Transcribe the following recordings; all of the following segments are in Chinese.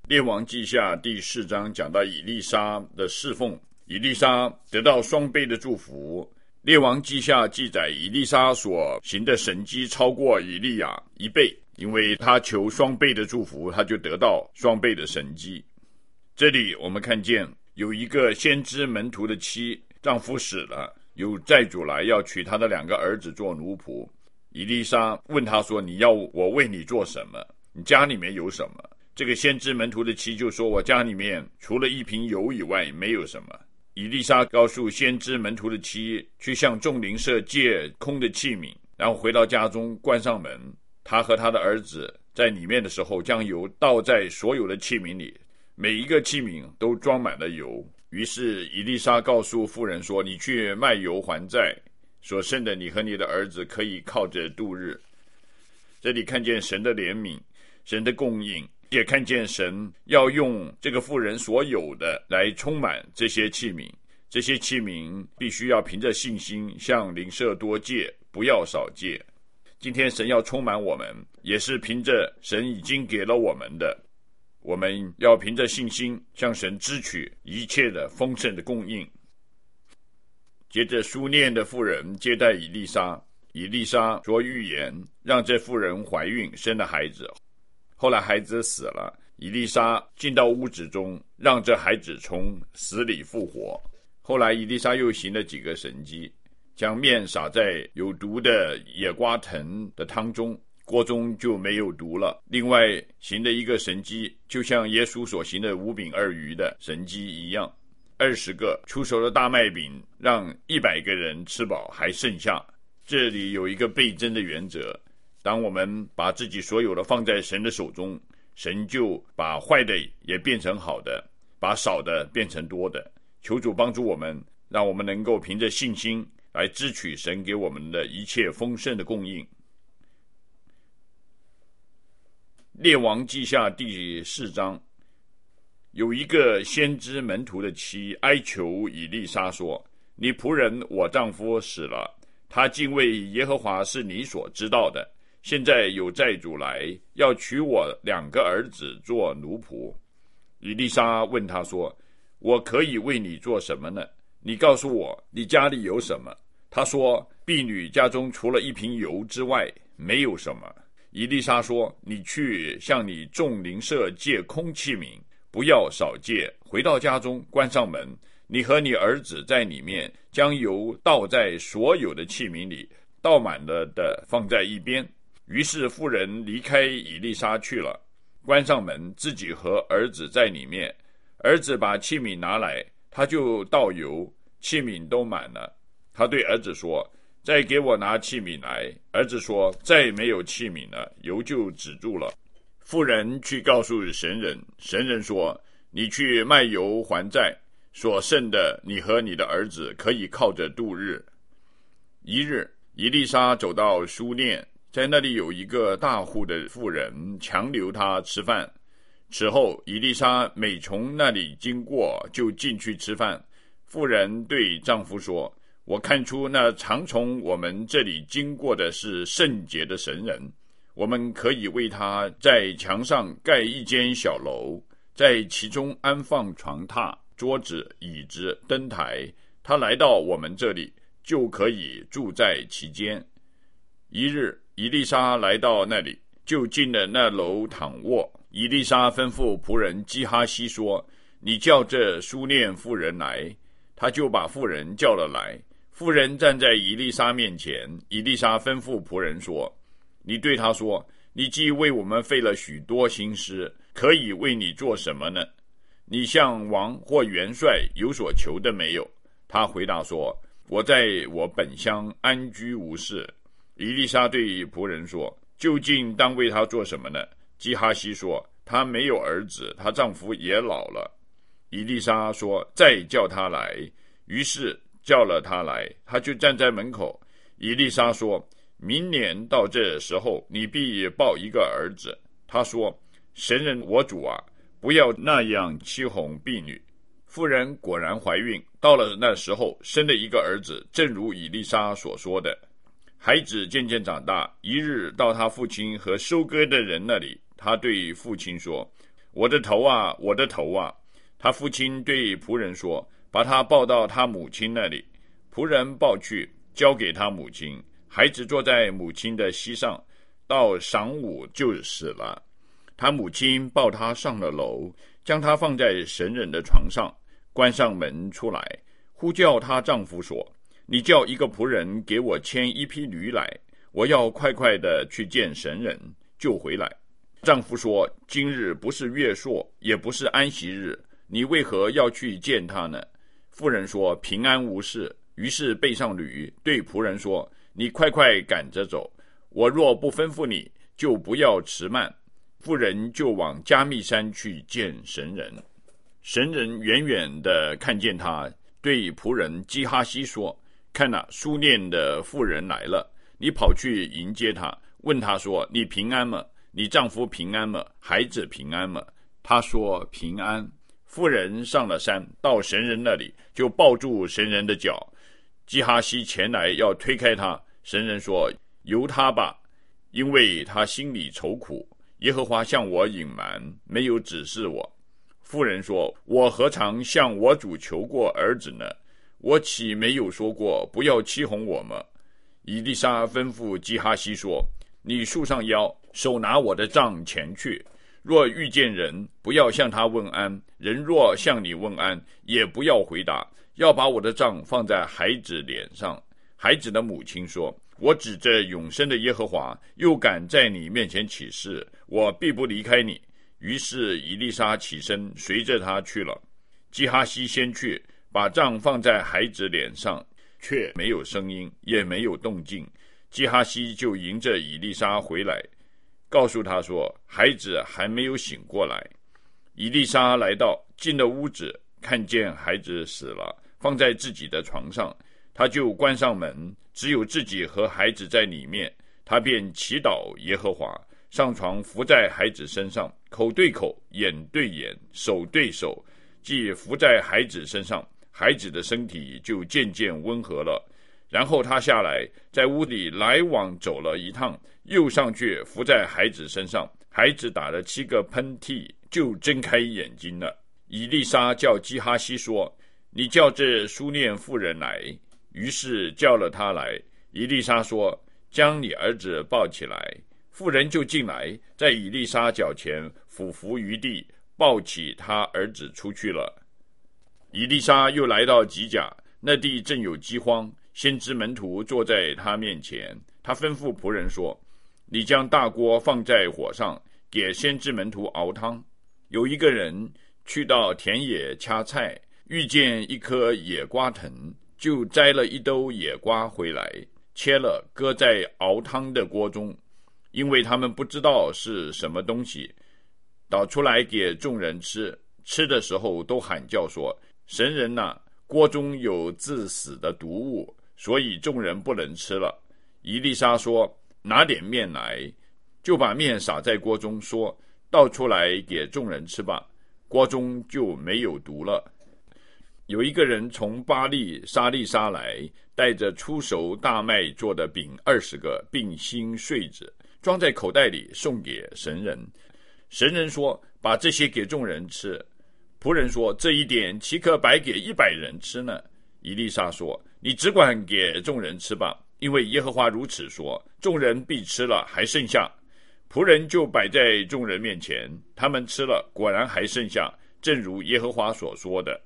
列王记下第4章讲到以利沙的侍奉，以利沙得到双倍的祝福。列王记下记载，以利沙所行的神迹超过以利亚1倍，因为他求双倍的祝福，他就得到双倍的神迹。这里我们看见有一个先知门徒的妻，丈夫死了，有债主来要娶他的2个儿子做奴仆。以利沙问他说，你要我为你做什么？你家里面有什么？这个先知门徒的妻就说，我家里面除了1瓶油以外没有什么。以利沙告诉先知门徒的妻，去向众邻舍借空的器皿，然后回到家中关上门，他和他的儿子在里面的时候，将油倒在所有的器皿里，每一个器皿都装满了油。于是以利沙告诉妇人说，你去卖油还债，所剩的你和你的儿子可以靠着度日。这里看见神的怜悯，神的供应，也看见神要用这个妇人所有的来充满这些器皿。这些器皿必须要凭着信心向邻舍多借，不要少借。今天神要充满我们，也是凭着神已经给了我们的，我们要凭着信心向神支取一切的丰盛的供应。接着书念的妇人接待以利沙，以利沙说预言，让这妇人怀孕生了孩子。后来孩子死了，以利沙进到屋子中，让这孩子从死里复活。后来以利沙又行了几个神迹，将面撒在有毒的野瓜藤的汤中，锅中就没有毒了。另外行了一个神迹，就像耶稣所行的5饼2鱼的神迹一样，20个出熟的大麦饼让100个人吃饱还剩下。这里有一个倍增的原则，当我们把自己所有的放在神的手中，神就把坏的也变成好的，把少的变成多的。求主帮助我们，让我们能够凭着信心来支取神给我们的一切丰盛的供应。列王记下第4章，有一个先知门徒的妻哀求以利沙说，你仆人我丈夫死了，他敬畏耶和华是你所知道的，现在有债主来要娶我2个儿子做奴仆。以利沙问他说，我可以为你做什么呢？你告诉我你家里有什么？他说，婢女家中除了1瓶油之外没有什么。以利沙说，你去向你众邻舍借空器皿，不要少借，回到家中关上门，你和你儿子在里面，将油倒在所有的器皿里，倒满了的放在一边。于是妇人离开以利沙去了，关上门，自己和儿子在里面。儿子把器皿拿来，他就倒油，器皿都满了。他对儿子说，再给我拿器皿来。儿子说，再没有器皿了，油就止住了。妇人去告诉神人，神人说，你去卖油还债，所剩的你和你的儿子可以靠着度日。一日，以利沙走到书念，在那里有一个大户的妇人强留他吃饭。此后以利沙每从那里经过，就进去吃饭。妇人对丈夫说，我看出那常从我们这里经过的是圣洁的神人，我们可以为他在墙上盖一间小楼，在其中安放床榻、桌子、椅子、灯台，他来到我们这里，就可以住在其间。一日，以利沙来到那里，就进了那楼躺卧。以利沙吩咐仆人基哈西说，你叫这书念妇人来。他就把妇人叫了来。妇人站在以利沙面前，以利沙吩咐仆人说，你对他说，你既为我们费了许多心思，可以为你做什么呢？你向王或元帅有所求的没有？他回答说，我在我本乡安居无事。以利沙对仆人说，究竟当为他做什么呢？基哈西说，他没有儿子，他丈夫也老了。以利沙说，再叫他来。于是叫了他来，他就站在门口。以利沙说，明年到这时候，你必抱一个儿子。他说，神人我主啊，不要那样欺哄婢女。妇人果然怀孕，到了那时候，生了一个儿子，正如以利沙所说的。孩子渐渐长大，一日到他父亲和收割的人那里，他对父亲说， 我的头啊，我的头啊！”他父亲对仆人说：“把他抱到他母亲那里。”仆人抱去，交给他母亲。孩子坐在母亲的膝上，到晌午就死了。他母亲抱他上了楼，将他放在神人的床上，关上门出来，呼叫她丈夫说：“你叫一个仆人给我牵一匹驴来，我要快快的去见神人，就回来。”丈夫说：“今日不是月朔，也不是安息日，你为何要去见他呢？”妇人说：“平安无事。”于是背上驴，对仆人说：“你快快赶着走，我若不吩咐你，就不要迟慢。”妇人就往加密山去见神人。神人远远地看见他，对仆人基哈西说：“看哪，书念的妇人来了，你跑去迎接他，问他说：你平安吗？你丈夫平安吗？孩子平安吗？”他说：“平安。”妇人上了山，到神人那里，就抱住神人的脚。基哈西前来要推开他，神人说：“由他吧，因为他心里愁苦。耶和华向我隐瞒，没有指示我。”妇人说：“我何尝向我主求过儿子呢？我岂没有说过不要欺哄我吗？”以利沙吩咐基哈西说：“你束上腰，手拿我的杖前去。若遇见人，不要向他问安；人若向你问安，也不要回答。要把我的杖放在孩子脸上。”孩子的母亲说：“我指着永生的耶和华，又敢在你面前起誓，我必不离开你。”于是以利沙起身，随着他去了。基哈西先去，把杖放在孩子脸上，却没有声音，也没有动静。基哈西就迎着以利沙回来，告诉他说：“孩子还没有醒过来。”以利沙来到，进了屋子，看见孩子死了，放在自己的床上，他就关上门，只有自己和孩子在里面。他便祈祷耶和华，上床伏在孩子身上，口对口，眼对眼，手对手，既伏在孩子身上，孩子的身体就渐渐温和了。然后他下来，在屋里来往走了一趟，又上去伏在孩子身上，孩子打了7个喷嚏，就睁开眼睛了。以利沙叫基哈西说：“你叫这书念妇人来。”于是叫了他来。以利沙说：“将你儿子抱起来。”妇人就进来，在以利沙脚前俯伏于地，抱起他儿子出去了。以利沙又来到吉甲，那地正有饥荒，先知门徒坐在他面前。他吩咐仆人说：“你将大锅放在火上，给先知门徒熬汤。”有一个人去到田野掐菜，遇见一棵野瓜藤，就摘了一兜野瓜回来，切了，搁在熬汤的锅中，因为他们不知道是什么东西，倒出来给众人吃。吃的时候都喊叫说：“神人啊，锅中有致死的毒物，所以众人不能吃了。”以利沙说：“拿点面来。”就把面撒在锅中，说：“倒出来给众人吃吧。”锅中就没有毒了。有一个人从巴利沙利沙来，带着初熟大麦做的饼20个，并新穗子，装在口袋里，送给神人。神人说：“把这些给众人吃。”仆人说：“这一点岂可白给100人吃呢？”以利沙说：“你只管给众人吃吧，因为耶和华如此说，众人必吃了，还剩下。”仆人就摆在众人面前，他们吃了，果然还剩下，正如耶和华所说的。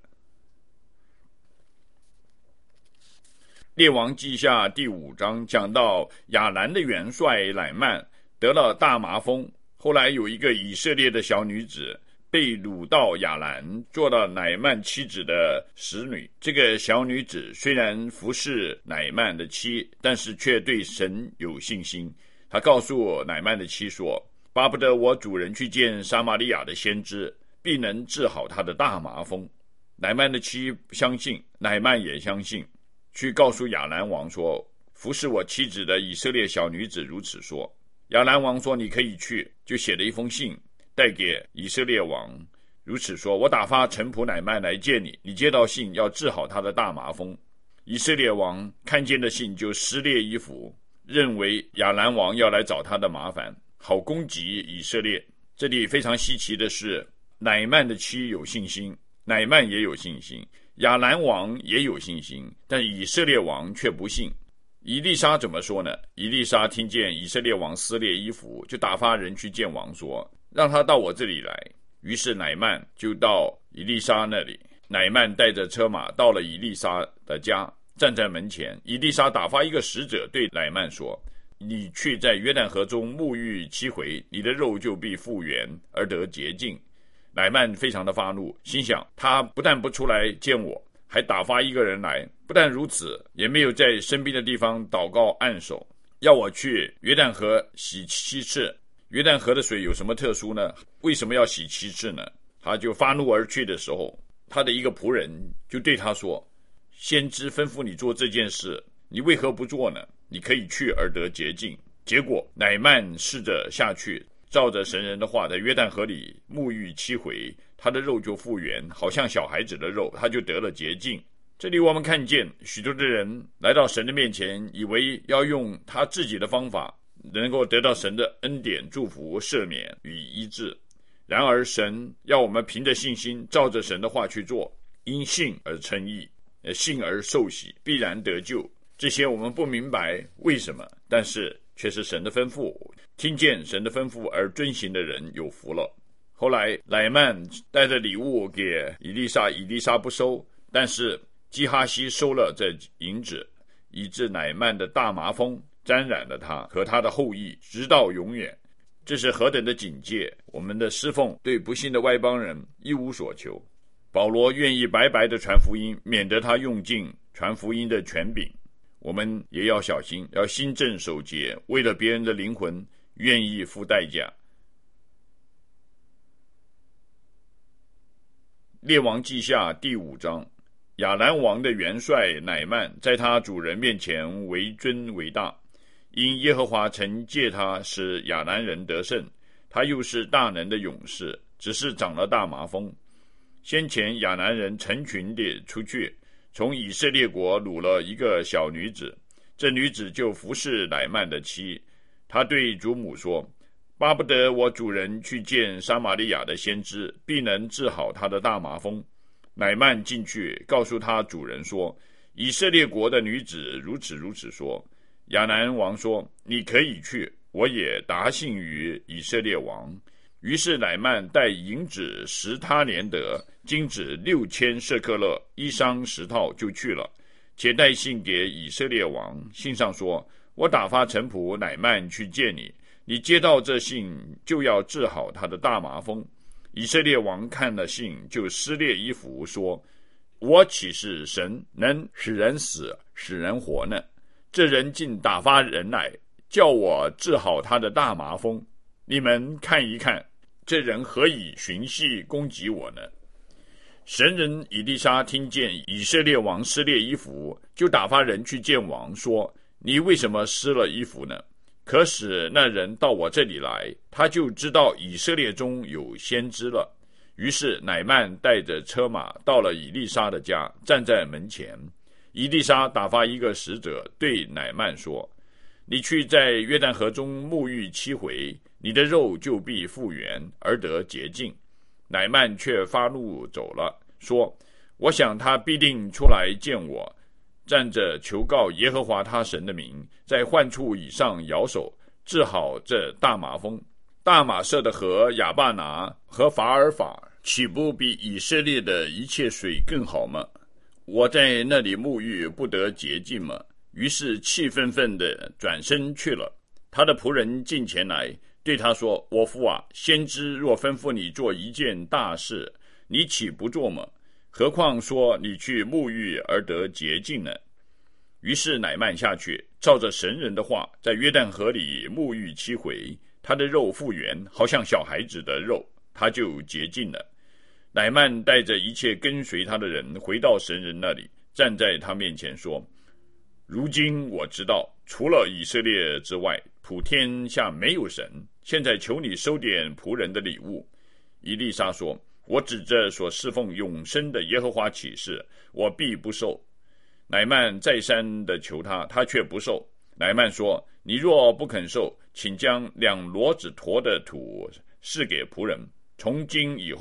列王记下第5章讲到亚兰的元帅乃曼得了大麻风，后来有一个以色列的小女子被掳到亚兰，做了乃曼妻子的使女。这个小女子虽然服侍乃曼的妻，但是却对神有信心。她告诉乃曼的妻说：“巴不得我主人去见撒玛利亚的先知，必能治好他的大麻风。”乃曼的妻相信，乃曼也相信，去告诉亚兰王说：“服侍我妻子的以色列小女子如此说。”亚兰王说：“你可以去。”就写了一封信带给以色列王，如此说：“我打发臣仆乃曼来见你，你接到信要治好他的大麻风。”以色列王看见的信就撕裂衣服，认为亚兰王要来找他的麻烦，好攻击以色列。这里非常稀奇的是， 乃曼的妻有信心，乃曼也有信心，亚兰王也有信心，但以色列王却不信。以利沙怎么说呢？以利沙听见以色列王撕裂衣服，就打发人去见王说，让他到我这里来。于是乃曼就到以利沙那里，乃曼带着车马到了以利沙的家，站在门前。以利沙打发一个使者对乃曼说，你去在约旦河中沐浴7回，你的肉就必复原而得洁净。乃曼非常的发怒，心想他不但不出来见我，还打发一个人来，不但如此，也没有在生病的地方祷告按手，要我去约旦河洗7次。约旦河的水有什么特殊呢？为什么要洗7次呢？他就发怒而去的时候，他的一个仆人就对他说，先知吩咐你做这件事，你为何不做呢？你可以去而得洁净。结果乃曼试着下去，照着神人的话，在约旦河里沐浴7回，他的肉就复原，好像小孩子的肉，他就得了洁净。这里我们看见许多的人来到神的面前，以为要用他自己的方法能够得到神的恩典、祝福、赦免与医治。然而神要我们凭着信心，照着神的话去做，因信而称义，信而受洗，必然得救。这些我们不明白为什么，但是却是神的吩咐，听见神的吩咐而遵行的人有福了。后来乃曼带着礼物给以利沙，以利沙不收，但是基哈西收了这银子，以致乃曼的大麻风沾染了他和他的后裔，直到永远。这是何等的警戒！我们的侍奉对不信的外邦人一无所求。保罗愿意白白的传福音，免得他用尽传福音的权柄。我们也要小心，要心正守节，为了别人的灵魂，愿意付代价。列王记下第5章，亚兰王的元帅乃曼在他主人面前为尊为大，因耶和华曾借他使亚兰人得胜，他又是大能的勇士，只是长了大麻风。先前亚兰人成群地出去，从以色列国掳了一个小女子，这女子就服侍乃曼的妻。他对主母说，巴不得我主人去见撒玛利亚的先知，必能治好他的大麻风。乃曼进去告诉他主人说，以色列国的女子如此如此说。亚兰王说，你可以去，我也答信于以色列王。于是乃曼带银子10他连得，金子6000舍客勒，衣裳10套就去了，且带信给以色列王。信上说，我打发臣仆乃曼去见你，你接到这信就要治好他的大麻风。以色列王看了信，就撕裂衣服说，我岂是神能使人死使人活呢？这人竟打发人来叫我治好他的大麻风，你们看一看，这人何以寻隙攻击我呢？神人以利沙听见以色列王撕裂衣服，就打发人去见王，说，你为什么撕了衣服呢？可使那人到我这里来，他就知道以色列中有先知了。于是乃曼带着车马到了以利沙的家，站在门前。以利沙打发一个使者对乃曼说，你去在约旦河中沐浴7回，你的肉就必复原而得洁净。乃曼却发怒走了，说，我想他必定出来见我，站着求告耶和华他神的名，在患处以上摇手，治好这大麻风。大马色的河亚巴拿和法尔法，岂不比以色列的一切水更好吗？我在那里沐浴不得洁净吗？于是气愤愤地转身去了。他的仆人进前来对他说，我父啊，先知若吩咐你做一件大事，你岂不做吗？何况说你去沐浴而得洁净呢？于是乃曼下去，照着神人的话，在约旦河里沐浴7回，他的肉复原，好像小孩子的肉，他就洁净了。乃曼带着一切跟随他的人回到神人那里，站在他面前说，如今我知道，除了以色列之外，普天下没有神，现在求你收点仆人的礼物。以利沙说，我指着所侍奉永生的耶和华起誓，我必不受。乃曼再三的求他，他却不受。乃曼说，你若不肯受，请将2骡子驮的土赐给仆人，从今以后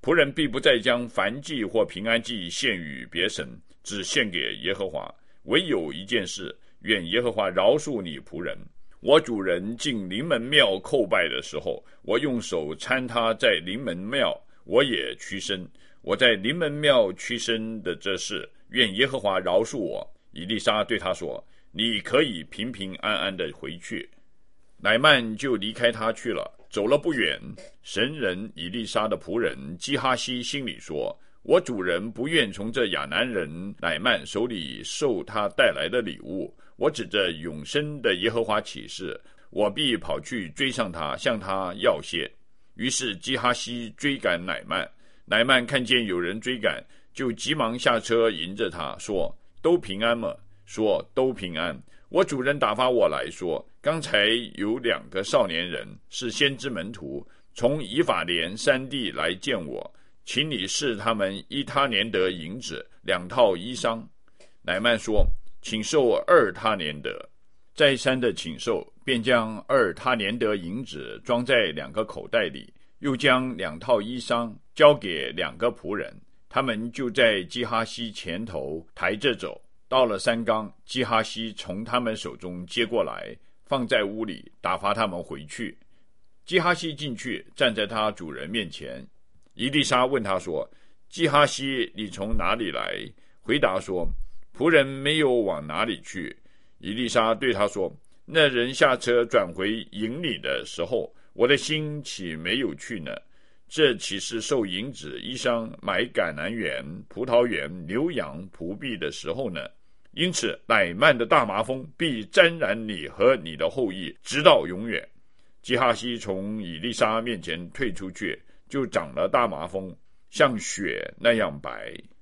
仆人必不再将燔祭或平安祭献与别神，只献给耶和华。唯有一件事，愿耶和华饶恕你仆人。我主人进临门庙叩拜的时候，我用手搀他在临门庙，我也屈身。我在临门庙屈身的这事，愿耶和华饶恕我。以利沙对他说，你可以平平安安的回去。乃曼就离开他去了。走了不远，神人以利沙的仆人基哈西心里说，我主人不愿从这亚南人乃曼手里受他带来的礼物，我指着永生的耶和华起誓，我必跑去追上他，向他要些。于是基哈西追赶乃曼，乃曼看见有人追赶，就急忙下车迎着他，说，都平安吗？说，都平安。我主人打发我来说，刚才有2个少年人是先知门徒，从以法莲山地来见我，请你试他们1他连得银子2套衣裳。乃曼说，请受2他连得。再三的请受，便将2他连得银子装在2个口袋里，又将2套衣裳交给2个仆人，他们就在基哈西前头抬着走。到了山冈，基哈西从他们手中接过来，放在屋里，打发他们回去。基哈西进去，站在他主人面前。以利沙问他说，基哈西，你从哪里来？回答说，仆人没有往哪里去。以利沙对他说，那人下车转回营里的时候，我的心岂没有去呢？这岂是受银子衣裳买橄榄园、葡萄园、牛羊仆婢的时候呢？因此乃曼的大麻风必沾染你和你的后裔，直到永远。基哈西从以利沙面前退出去，就长了大麻风，像雪那样白。